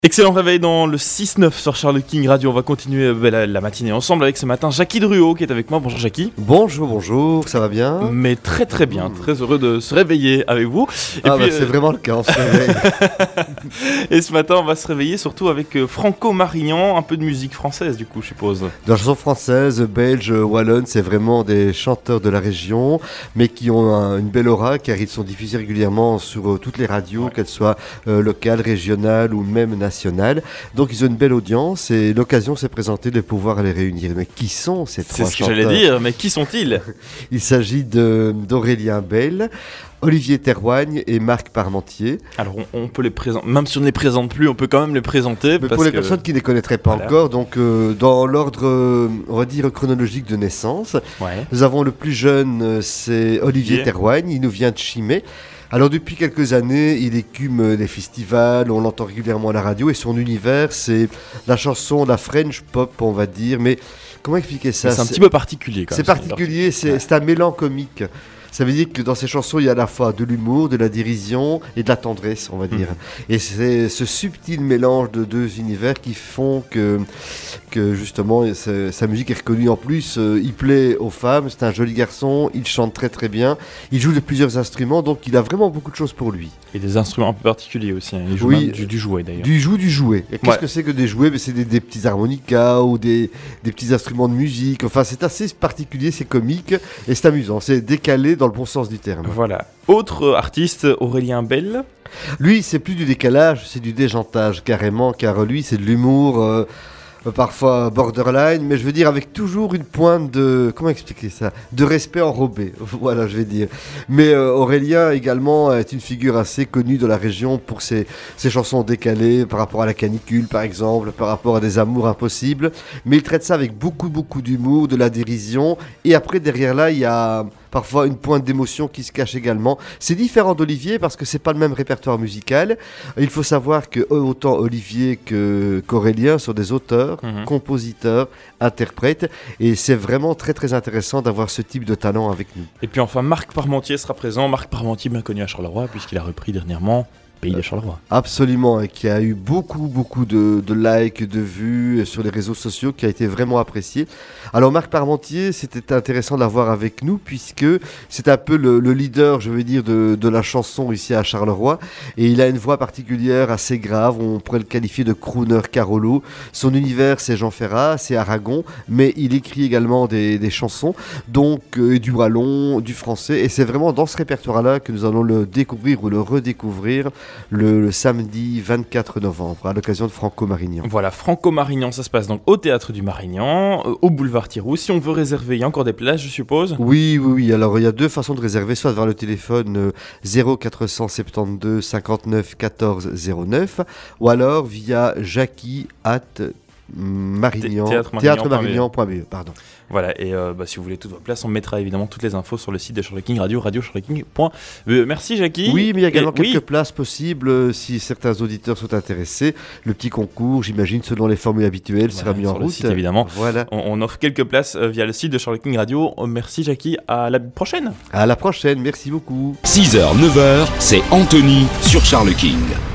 Excellent réveil dans le 6-9 sur Charles King Radio. On va continuer la matinée ensemble avec ce matin Jackie Druot qui est avec moi. Bonjour Jackie. Bonjour, ça va bien? Mais très très bien, très heureux de se réveiller avec vous. Et puis, c'est vraiment le cas, on se réveille. Et ce matin on va se réveiller surtout avec Franco Marignan, un peu de musique française du coup je suppose. De la chanson française, belge, wallonne, c'est vraiment des chanteurs de la région, mais qui ont une belle aura car ils sont diffusés régulièrement sur toutes les radios, qu'elles soient locales, régionales ou même nationales. Donc ils ont une belle audience et l'occasion s'est présentée de pouvoir les réunir. Mais qui sont ces trois chanteurs? C'est ce que j'allais dire, mais qui sont-ils? Il s'agit d'Aurélien Bel, Olivier Théroigne et Marc Parmentier. Alors on peut les présenter, même si on ne les présente plus, on peut quand même les présenter. Mais pour les personnes qui ne les connaîtraient pas encore, donc dans l'ordre, on va dire, chronologique de naissance, nous avons le plus jeune, c'est Olivier Théroigne, il nous vient de Chimay. Alors depuis quelques années, il écume les festivals, on l'entend régulièrement à la radio et son univers, c'est la chanson, la French pop, on va dire. Mais comment expliquer ça? C'est un petit peu particulier quand même. C'est particulier, c'est un mélange comique. Ça veut dire que dans ces chansons, il y a à la fois de l'humour, de la dérision et de la tendresse, on va dire. Et c'est ce subtil mélange de deux univers qui font que justement, sa musique est reconnue. En plus, il plaît aux femmes, c'est un joli garçon, il chante très très bien, il joue de plusieurs instruments, donc il a vraiment beaucoup de choses pour lui. Et des instruments un peu particuliers aussi, hein. Il joue même du jouet d'ailleurs. Du jouet. Et qu'est-ce que c'est que des jouets? C'est des petits harmonicas ou des petits instruments de musique. Enfin, c'est assez particulier, c'est comique et c'est amusant, c'est décalé dans le bon sens du terme. Voilà. Autre artiste, Aurélien Bel. Lui, c'est plus du décalage, c'est du déjantage carrément, car lui, c'est de l'humour, parfois borderline, mais je veux dire avec toujours une pointe de... Comment expliquer ça? De respect enrobé, voilà, je vais dire. Mais Aurélien également est une figure assez connue de la région pour ses chansons décalées par rapport à la canicule, par exemple, par rapport à des amours impossibles. Mais il traite ça avec beaucoup d'humour, de la dérision. Et après, derrière là, il y a parfois une pointe d'émotion qui se cache également. C'est différent d'Olivier parce que c'est pas le même répertoire musical. Il faut savoir que autant Olivier qu'Aurélien sont des auteurs, compositeurs, interprètes, et c'est vraiment très très intéressant d'avoir ce type de talent avec nous. Et puis enfin Marc Parmentier sera présent. Marc Parmentier bien connu à Charleroi puisqu'il a repris dernièrement Pays de Charleroi. Absolument, et qui a eu beaucoup de likes, de vues sur les réseaux sociaux, qui a été vraiment apprécié. Alors Marc Parmentier, c'était intéressant de l'avoir avec nous, puisque c'est un peu le leader, je veux dire, de la chanson ici à Charleroi, et il a une voix particulière assez grave, on pourrait le qualifier de crooner Carolo. Son univers, c'est Jean Ferrat, c'est Aragon, mais il écrit également des chansons, donc du wallon, du français, et c'est vraiment dans ce répertoire-là que nous allons le découvrir ou le redécouvrir le samedi 24 novembre, à l'occasion de Franco Marignan. Voilà, Franco Marignan, ça se passe donc au Théâtre du Marignan, au boulevard Thiroux. Si on veut réserver, il y a encore des places, je suppose? Oui. Alors, il y a deux façons de réserver, soit vers le téléphone 0472 59 14 09, ou alors via Jackie@théâtremarignan.be. Pardon. Voilà, et si vous voulez toutes vos places, on mettra évidemment toutes les infos sur le site de Charles King Radio, radio-charleking.be. Merci Jackie. Oui, mais il y a également quelques places possibles si certains auditeurs sont intéressés. Le petit concours, j'imagine, selon les formules habituelles, sera mis en route. Site, évidemment. Voilà. On offre quelques places via le site de Charles King Radio. Merci Jackie, à la prochaine. À la prochaine, merci beaucoup. 6h, 9h, c'est Anthony sur Charles King.